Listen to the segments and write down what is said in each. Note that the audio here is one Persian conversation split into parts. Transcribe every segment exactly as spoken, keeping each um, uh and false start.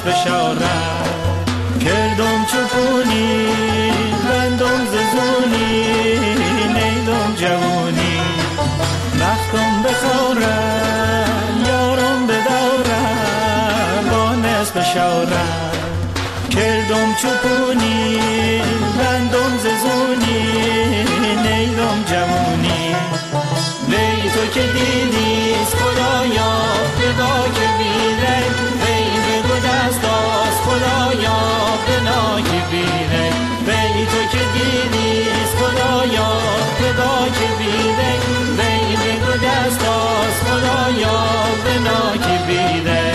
بشارت کردم چپونی بندم ززونی نیدم جوونی بختم بخورم یارم بدورم بانس بشارت کردم چپونی بندم ززونی نیدم جوونی وی تو که دیدیست خدایا فدا که بیره وی بگو دست آست خدایا فدا که بیره وی تو که دیدیست خدایا فدا که بیره وی بگو دست آست خدایا فدا که بیره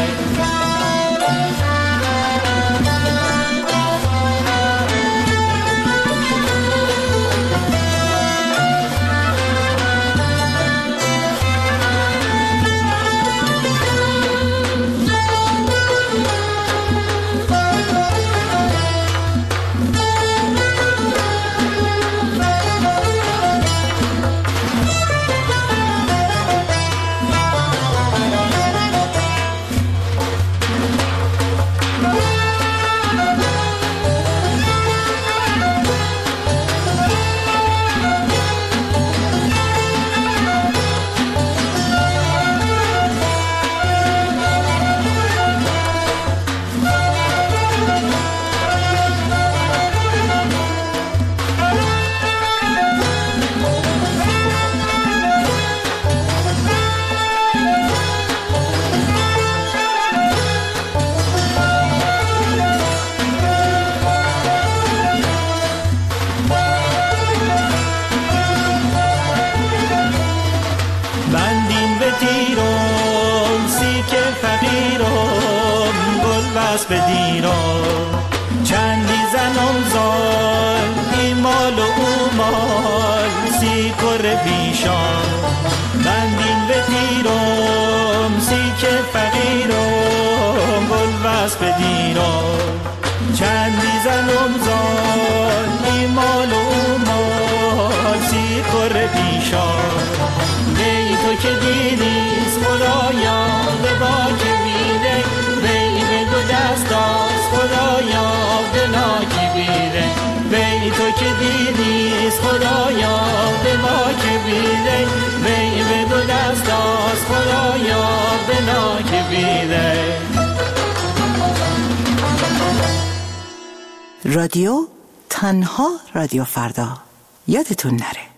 بدیرم چندی زنم زال ایمال و اومال سی کر بیشان بندین بدیرم سی که فقیرم گل بس بدیرم چندی زنم زال ایمال و اومال سی کر بیشان وی تو که دیدیست خدایا به باک بیده دست آست خدایا دلا کی بیره وی تو که دیدیست خدایا دلا کی بیره وی به دو دست آست خدایا دلا کی بیره. رادیو تنها رادیو فردا یادتون نره.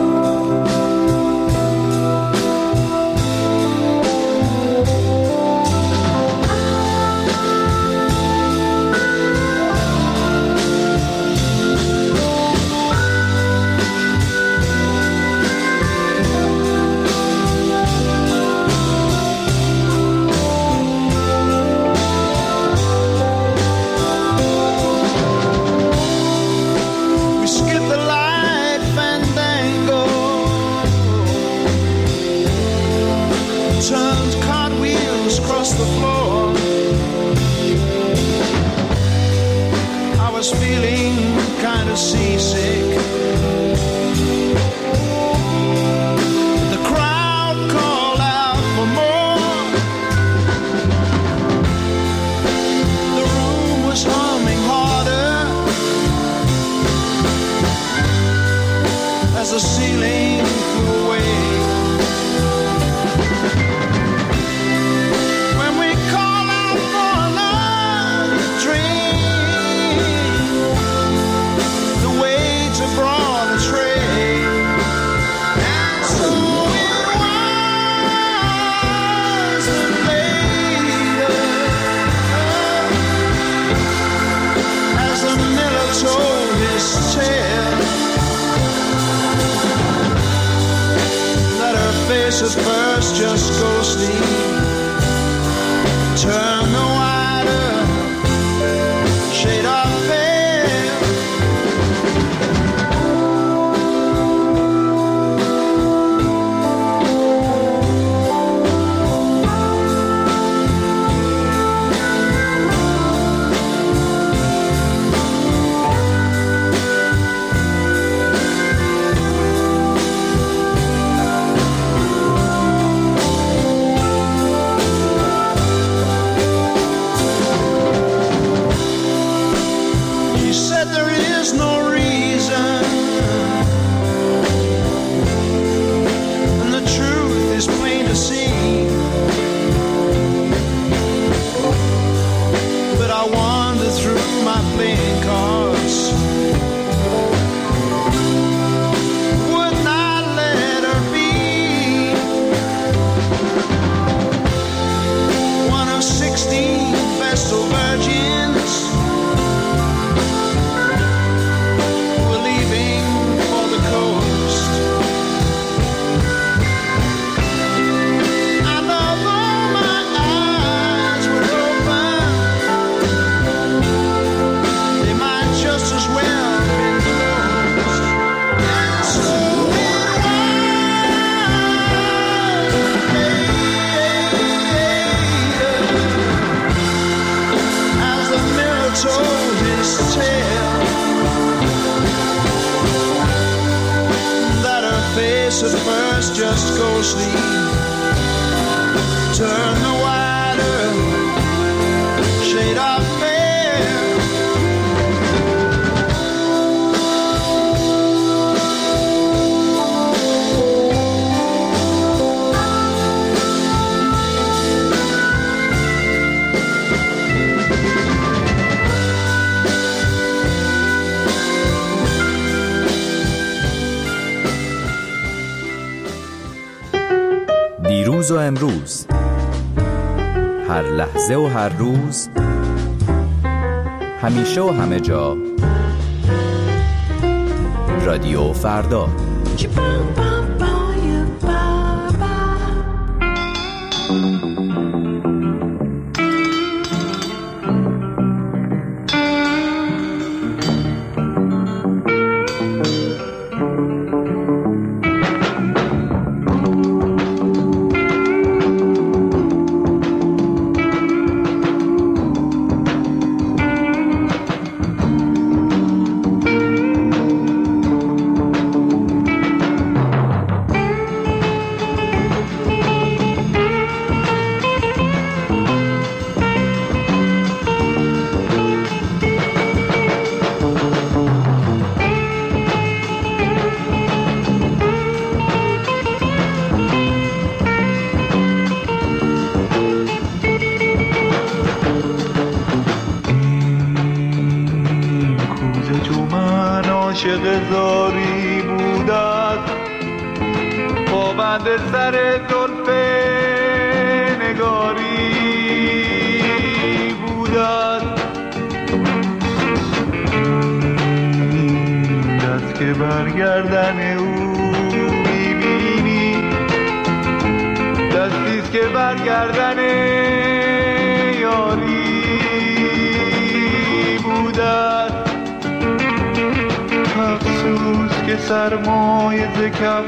At first just go sleep, turn the wider shade of veil. I wander through my playing cards, would not let her be one of sixteen Vestal virgins who were leaving for the coast. And although my eyes were open, they might just as well have been closed. And so it was, as the mirror told his tale, that her face at first just ghostly turned the wider shade of pale. دیروز و امروز، هر لحظه و هر روز، همیشه و همه جا، رادیو فردا. عاشق زاری بود است، پابند سر زلف نگاری بود است. این دست که برگردن او میبینی، دستیست که برگردن یاری بود است. افسوس که سرمایه ز کف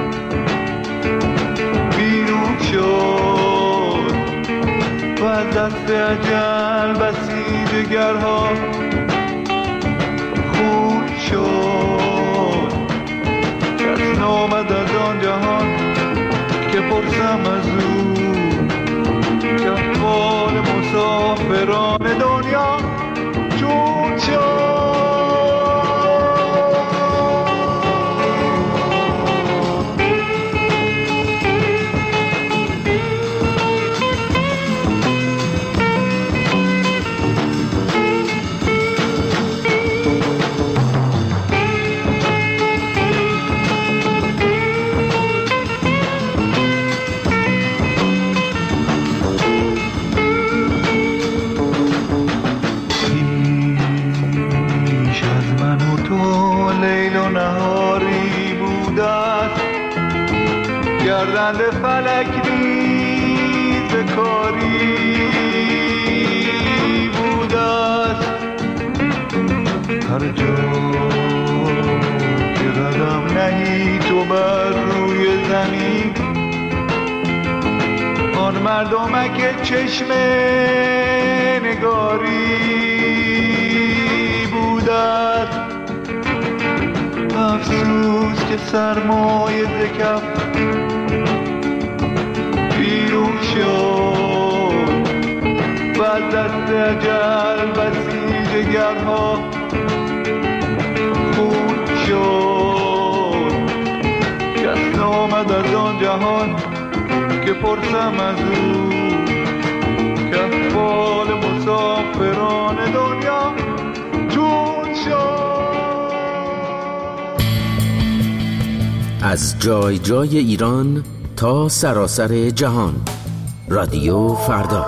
بیرون شد و از دست اجل بسی جگرها خون شد. کس نامد از آن جهان که پرسم از او، که احوال مسافران دنیا چون شد. گردند فلک نیز کاری بود است. هر جا که قدم نهی تو بر روی زمین، آن مردمک چشم نگاری بود است. افسوس که سرمایه ز کف بیرون شد و از دست اجل بسی جگرها خون شد. کس نامد از آن جهان که پرسم از او، که احوال مسافران از جای جای ایران تا سراسر جهان. رادیو فردا.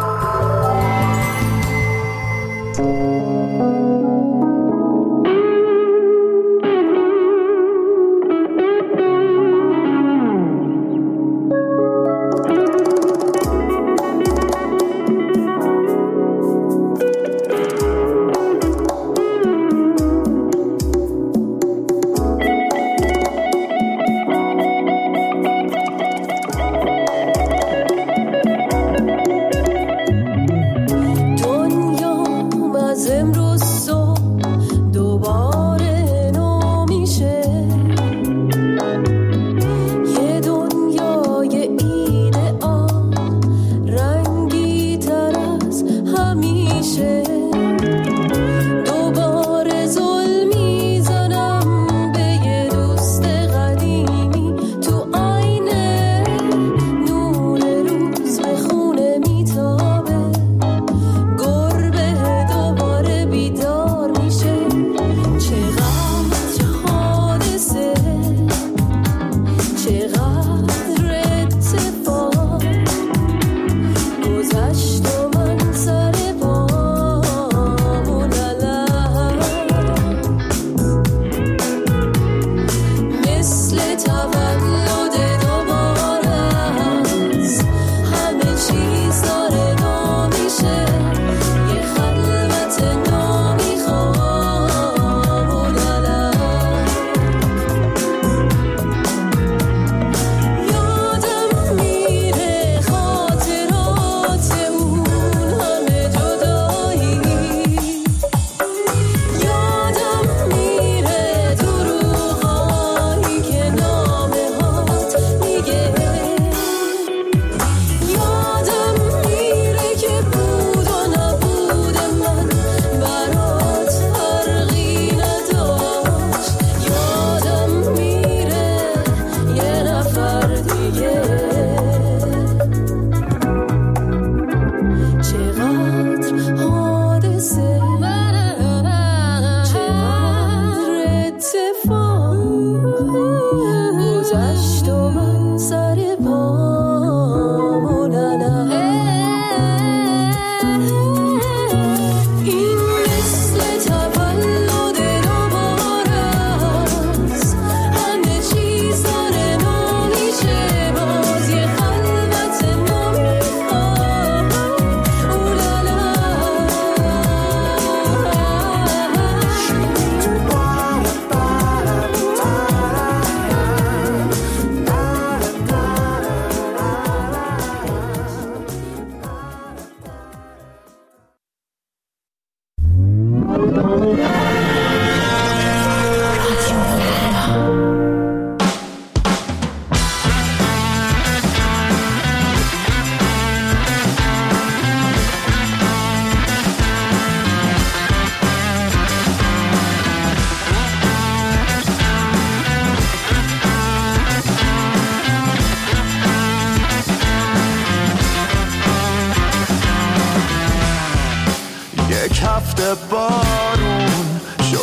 بارون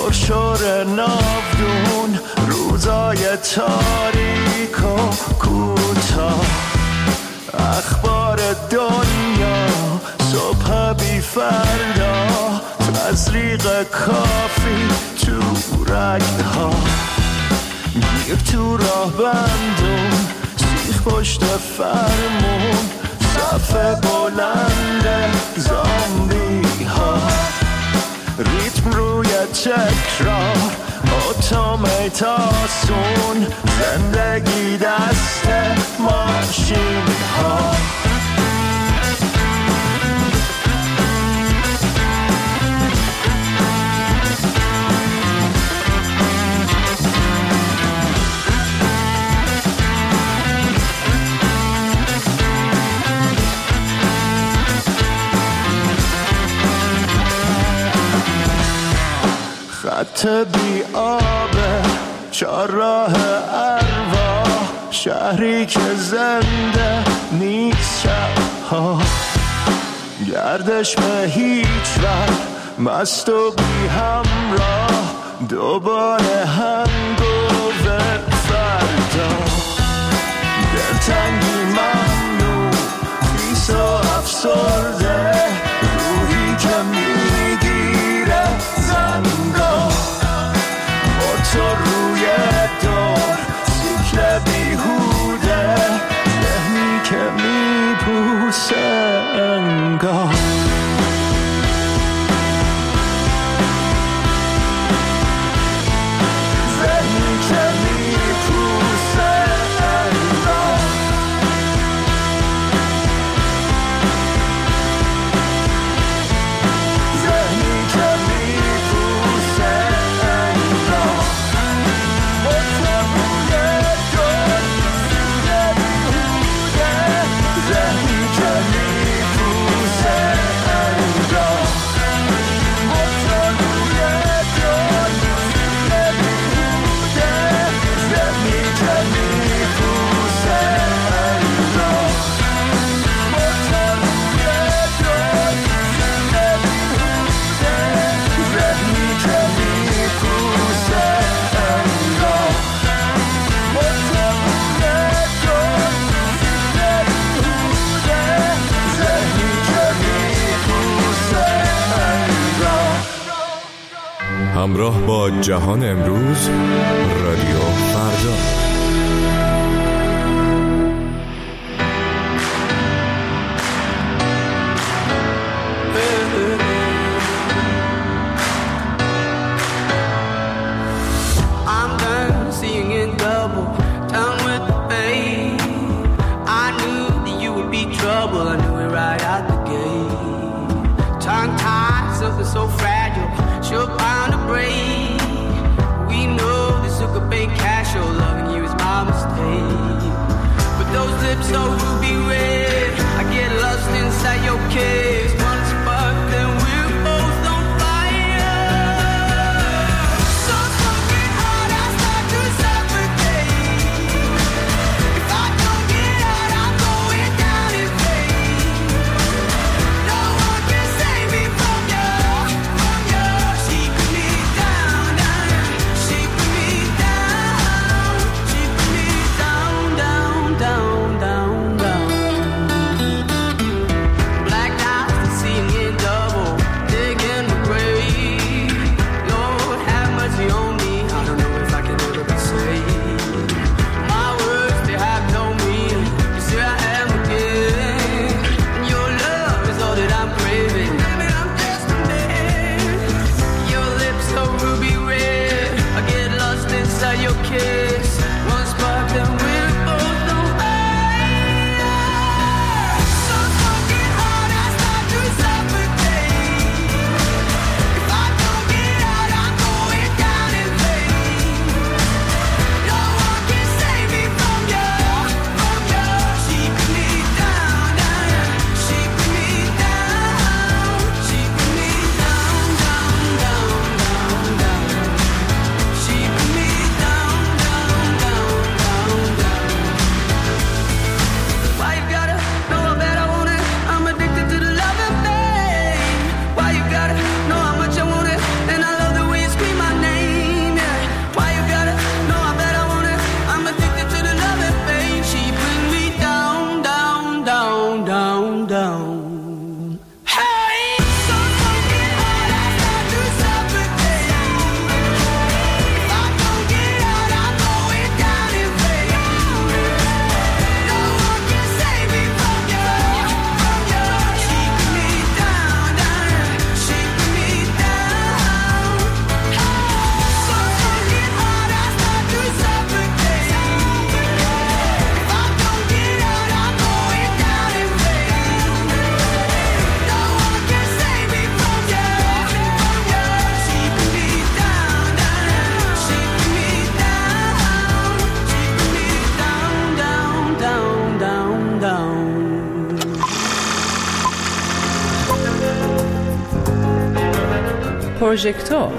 شرشر ناودون روزای تاریک و کوتاه اخبار دنیا صبح بی فردا تزریق کافی تو رگها گیر تو راه بندون سیخ پشت فرمون صف بلند زامبی ها ریتم روی تکرار اتوماتاسون زندگی دست ماشین ها خط بی آبه چهارراه ارواح شهری که زنده نیست شبها گردش به هیچ وقت مست و بی همراه دوباره هنگوور فردا افسرده، روحی که میگیره زنگا با تو روی دور، سیکل بیهوده، ذهنی که میپوسه انگار. همراه با جهان امروز، رادیو فردا. I'm done seeing it double, done with the pain. I knew that you would be trouble, I knew it right out the gate. Tongue tied, something so fragile, sure bound to break. We know this took a big cash, oh, loving you is my mistake. But those lips so ruby red, I get lost inside your kiss. One spark, then we're both on fire. So smoking hard, I start to suffocate. If I don't get out, I'm going down in flames. No one can save me from you, from you. She put me down, down. She put me down. She put me down, down, down, down, down. Blacked out, seeing it double, digging the grave. Lord, have mercy on me. I don't know if I can ever be saved. My words, they have no meaning. You say I am again. And your love is all that I'm craving. Baby, I'm just a man. Your lips so ruby red, I get lost inside your kiss. One spark, then we're both on fire. So smoking hard, I start to suffocate. If I don't get out, I'm going down in flames. No one can save me from you, from you. She put me down, down. She put me down. She put me down, down, down, down, down. She put me down, down, down, down, down. Why you gotta know how bad I want it? I'm addicted to the love and pain. Why you gotta know how much I want it? And I love the way you scream my name, yeah. Why you gotta know how bad I want it? I'm addicted to the love and pain. She bring me down, down, down, down, down. Hey! So smoking hard, I start to suffocate. If I don't get out, I'm going down in flames. No one can save me from you, from you. She put me down, down. She put me down. So smoking hard, I start to suffocate. If I don't get out, I'm going down in flames. No one can save me from you, from you. She put me down, down. She put me down. She put me down, down, down, down, down. پروژکتور.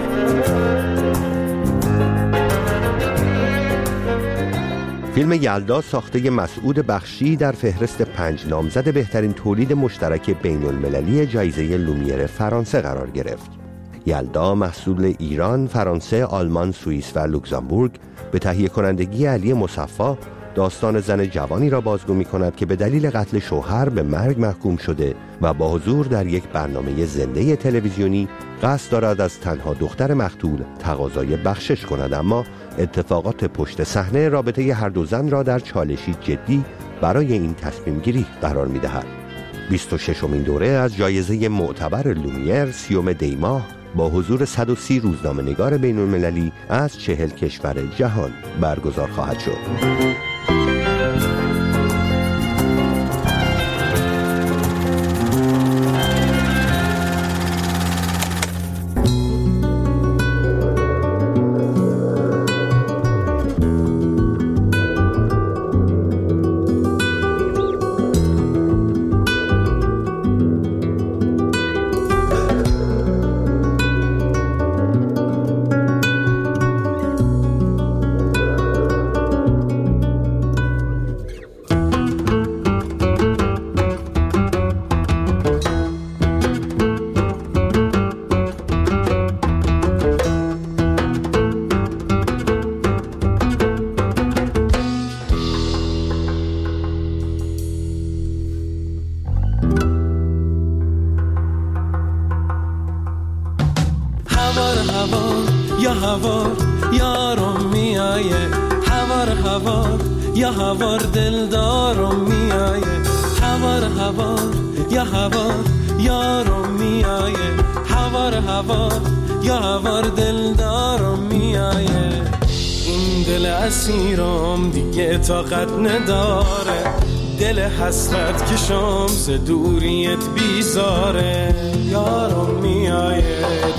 فیلم یلدا ساخته مسعود بخشی در فهرست پنج نامزد بهترین تولید مشترک بین المللی جایزه لومیر فرانسه قرار گرفت. یلدا محصول ایران، فرانسه، آلمان، سوئیس و لوکزامبورگ به تهیه کنندگی علی مصفا داستان زن جوانی را بازگو می‌کند که به دلیل قتل شوهر به مرگ محکوم شده و با حضور در یک برنامه زنده تلویزیونی قصد دارد از تنها دختر مقتول تقاضای بخشش کند، اما اتفاقات پشت صحنه رابطه هر دو زن را در چالشی جدی برای این تصمیم گیری قرار می‌دهد. بیست و ششمین دوره از جایزه معتبر لومیر سیوم دی ماه با حضور صد و سی روزنامه‌نگار بین‌المللی از چهل کشور جهان برگزار خواهد شد. یا هوار یارم میایه، هوار هوار یا هوار دلدارم میایه، هوار هوار یا هوار یارم میایه، هوار هوار یا هوار دلدارم میایه. این دل اسیرم دیگه طاقت نداره، دل حسرت کشم ز دوریت بیزاره. یارم میایه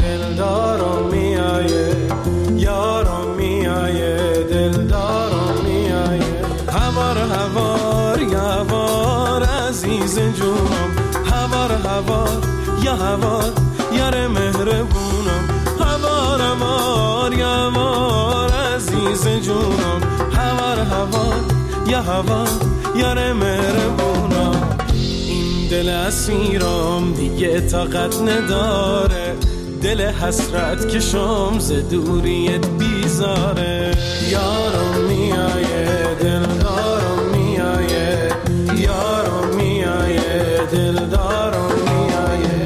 دلدارم میایه، یارم میایه دلدارم میایه، هوار هوار یا هوار عزیز جونم، هوار هوار یا هوار یار مهربونم، هوار هوار یا هوار عزیز جونم، هوار هوار یا هوار یار مهربونم. این دل اسیرم دیگه طاقت نداره، دل حسرت کشم ز دوریت بیزاره. یارم میایه دلدارم میایه، یارم میایه دلدارم میایه،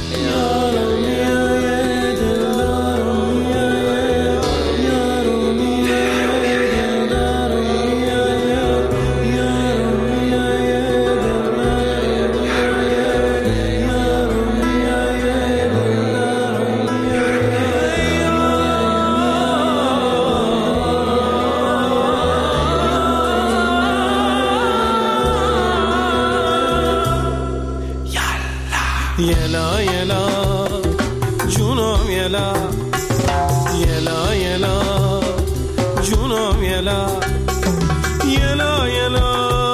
یارم میایه دلدارم میایه، یارم میایه دلدارم میایه، یارم میایه دلدارم میایه، یارم میایه دلدارم یلا یلا جونم یلا، یلا یلا جونم یلا، یلا یلا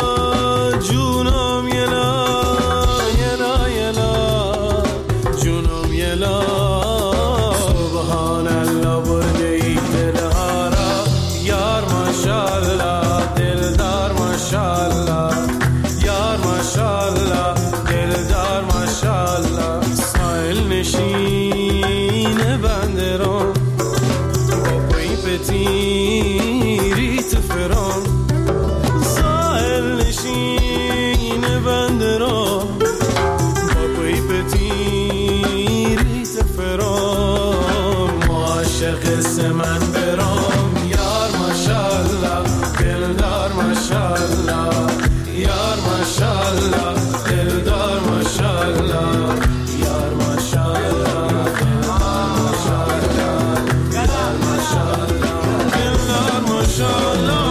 جونم یلا، یلا یلا جونم یلا. سبحان الله برده ای دلارا یار ماشاءالله، دلدار ماشاءالله، یار ماشاءالله دلدار ماشاءالله. سایل نشین بنده رو با پای پتیری تفرام، سایل نشین بنده رو با پای پتیری تفرام. معاشق سمن برام یار ماشاءالله، دلدار ماشاءالله، یار ماشاءالله دلدار ماشاءالله، یار ماشاءالله دلدار ماشاءالله، یار ماشاءالله دلدار ماشاءالله.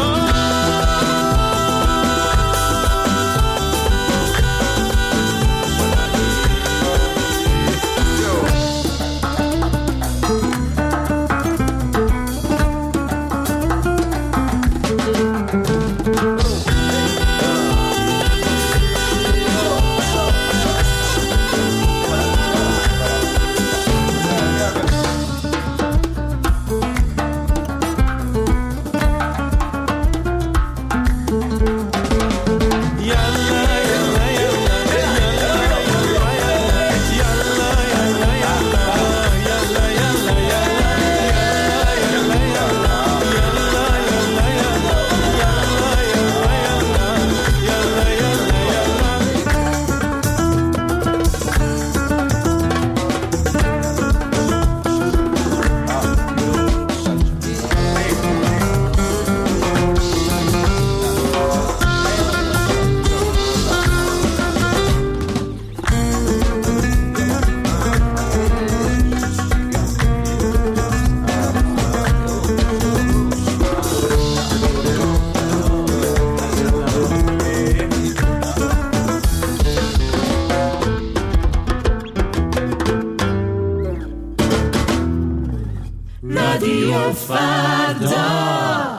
رادیو فردا.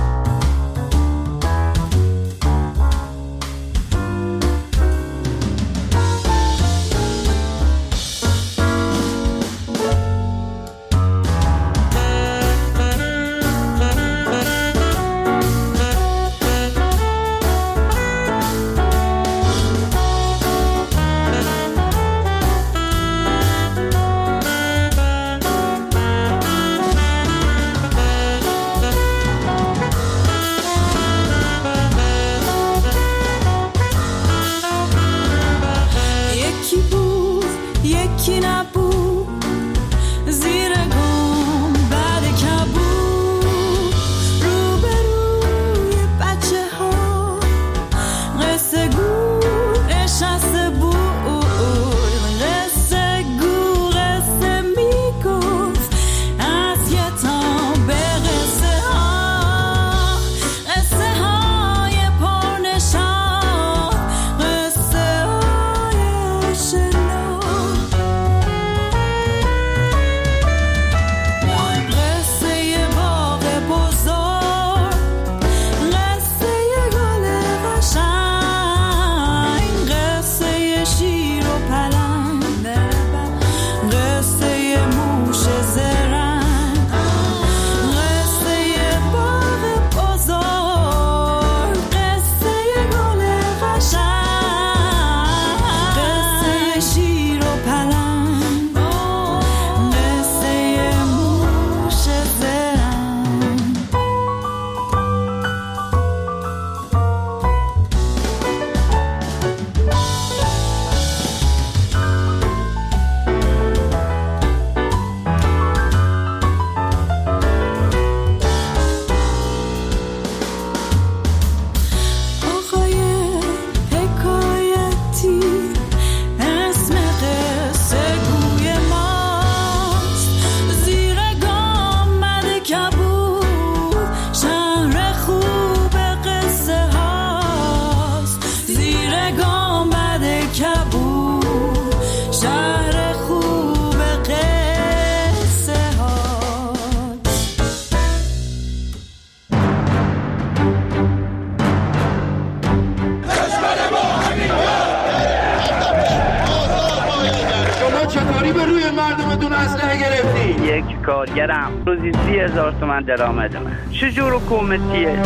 یک کارگرم روزی سی هزار تومن درآمد من. چجور حکومتیه؟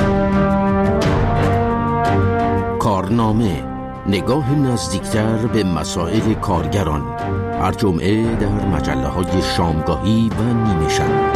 کارنامه، نگاه نزدیکتر به مسائل کارگران، هر جمعه در مجله های شامگاهی و نیمه شب.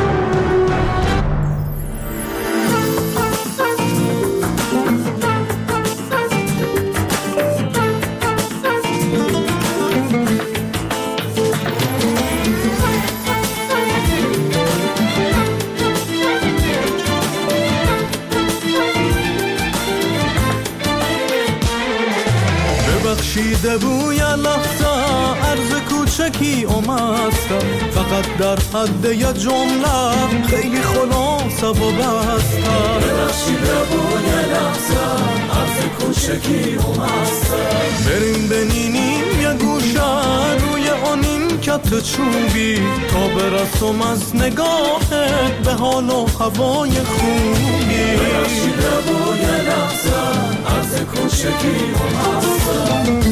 بخشیده بوی لحظه عرض کوچکی اومستم، فقط در حد یه جمله خیلی خلاصه و بستم. بخشیده بوی لحظه عرض کوچکی اومستم، بریم بنینیم یه گوشه روی آنین کت چوبی، تا برسم از نگاهت به حال و هوای خوبی. بخشیده بوی لحظه عرض کوچکی اومستم.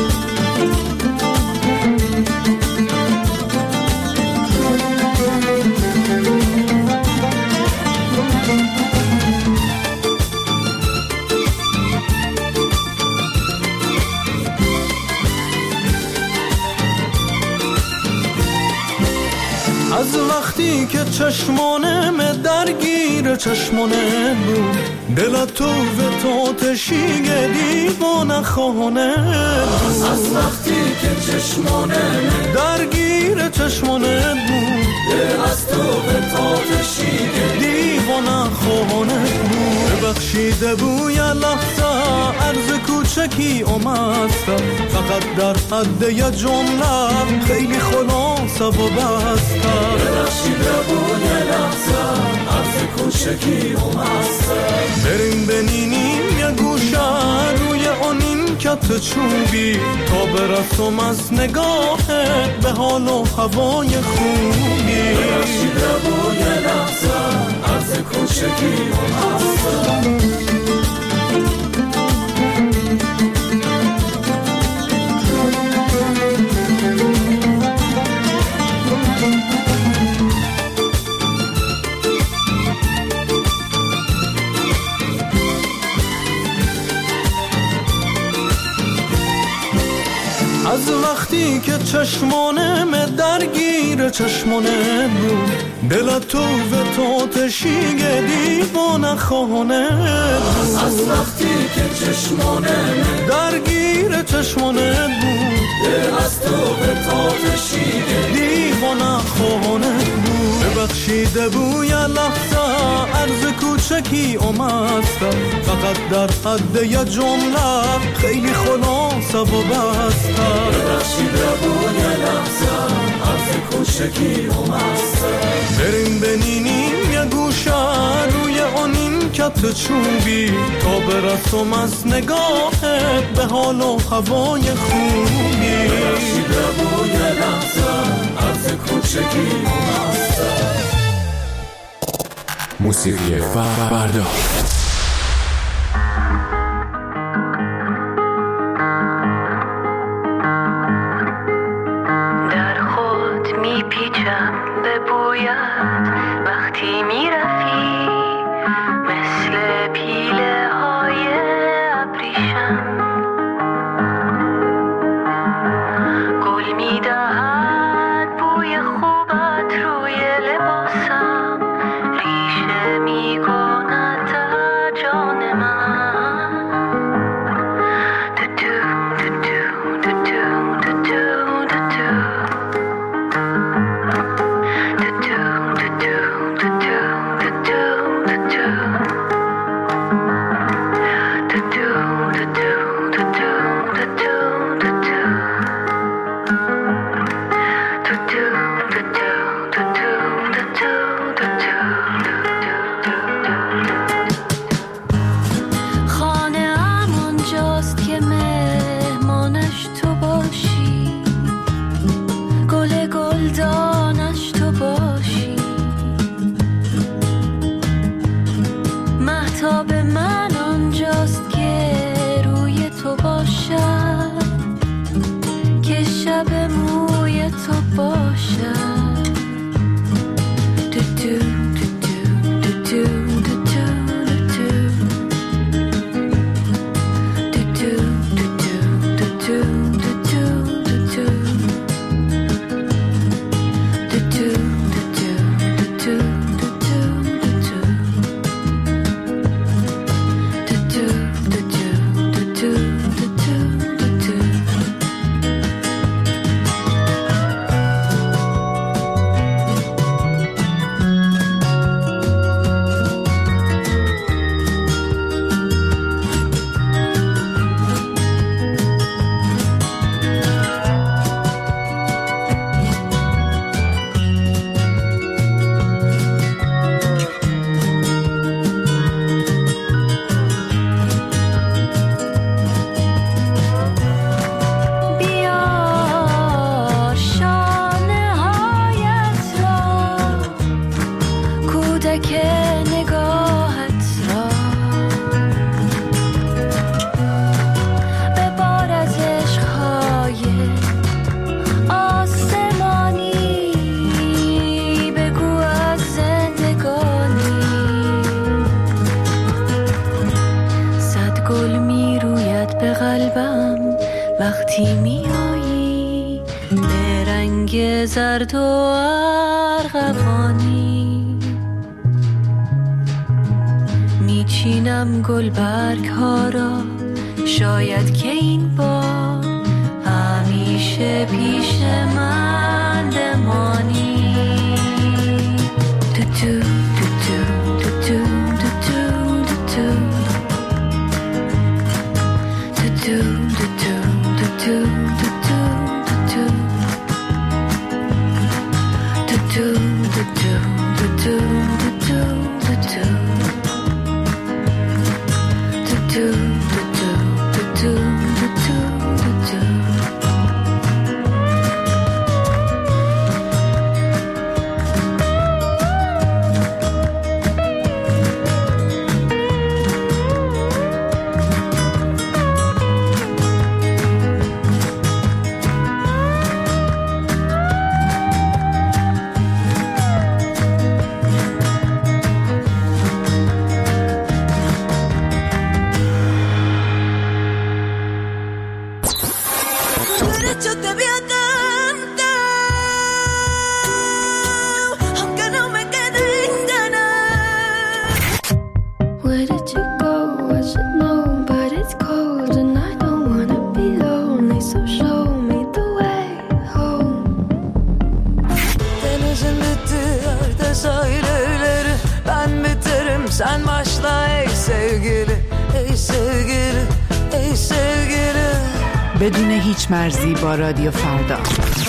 از وقتی که چشمانم درگیر چشمانه بود، دل تو و تو تشیگه دیوانه خانه. از وقتی که چشمانم درگیر چشمانه بود، دل از تو و تو تشیگه دیوانه خانه بود. ببخشیده بوی لحظه عرض کوچکی اومستم، فقط در حد یه جمله خیلی خلاصه و بستم. ببخشیده بوی لحظه عرض کوچکی کوچکی اومد بریم بنینیم یه گوشه روی اونین کت چوبی تا برسم از نگاهت به حال و هوای خوبی ببخشید رو یه لحظه عرض کوچکی اومد از وقتی که چشمانم درگیر چشمانه بود دل تو و تو تشیگه دیوانه خانه بود از وقتی که چشمانم درگیر چشمانه بود دل از تو و تو تشیگه دیوانه خانه بود ببخشیده بوی لحظه عرض کوچکی اومستم فقط در حد یه جمله خیلی خلاصه و بستم ببخشیده بوی لحظه عرض کوچکی اومستم بریم بنینیم یه گوشه روی اونین کت چوبی تا برسم از نگاهت به حال و هوای خوبی ببخشیده بوی لحظه عرض کوچکی اومستم موسیقی فردا در خود میپیچم به بویت وقتی میرفی مثل پیله های ابریشم گل میدهد بوی خوبت روی لباسم ریشه میکند در جان من دو دو دو دو دو دو دو وقتی میایی به رنگ زرد و ارغوانی میچینم گل برگ ها را شاید که این بار همیشه پیش من بمانی تو تو تو تو تو تو تو تو تو تو Sen başla ey sevgili, ey sevgili, ey sevgili. بدون هیچ مرزی با رادیو فردا.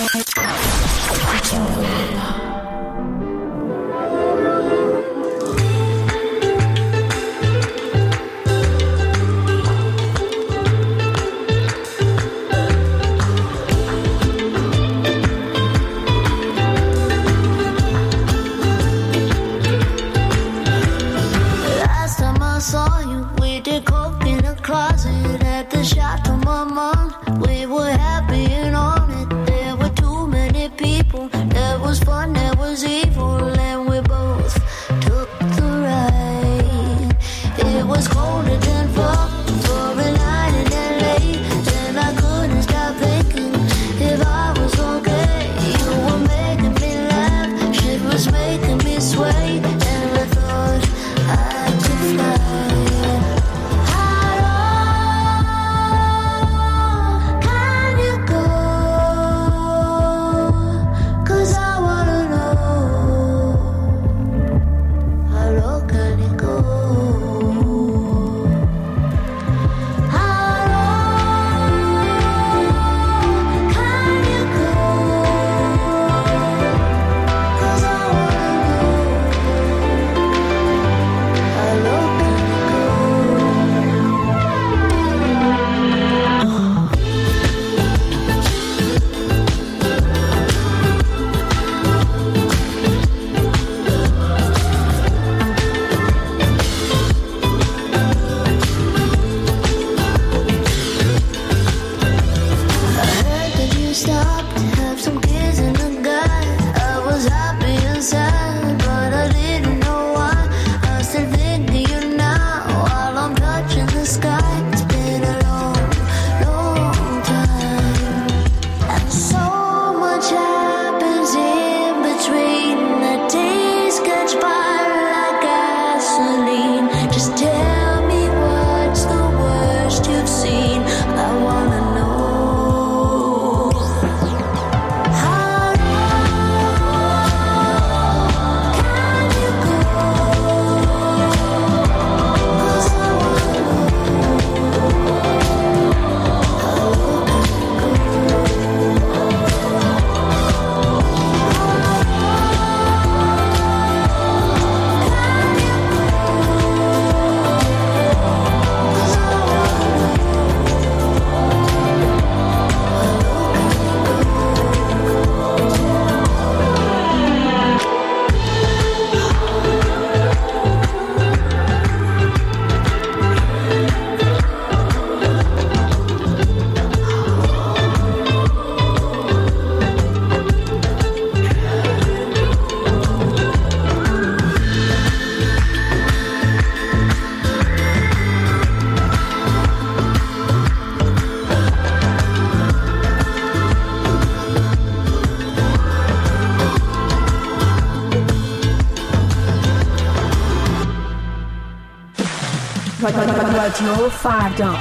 رادیو فردا.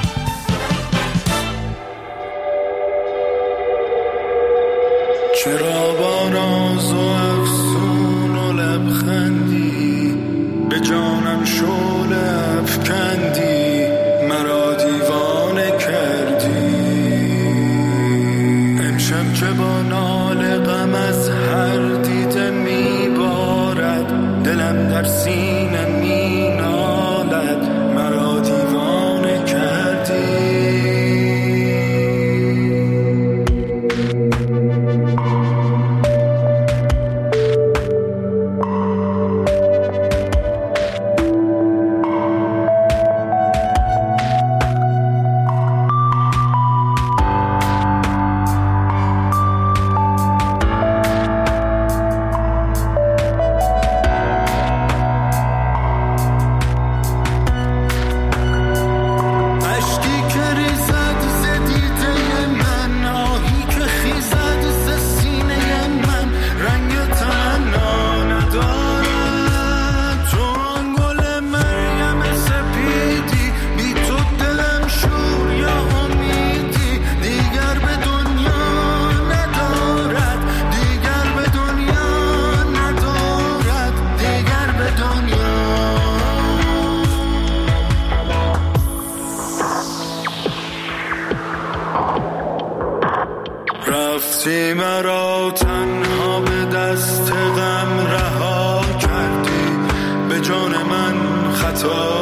چرا با ناز و افسون و لبخندی به جانم شعله افکندی، مرا دیوانه کردی. امشب چه با ناله غم از هر دیده میبارد، دلم در سینه می غم رها کردی، به جان من خطا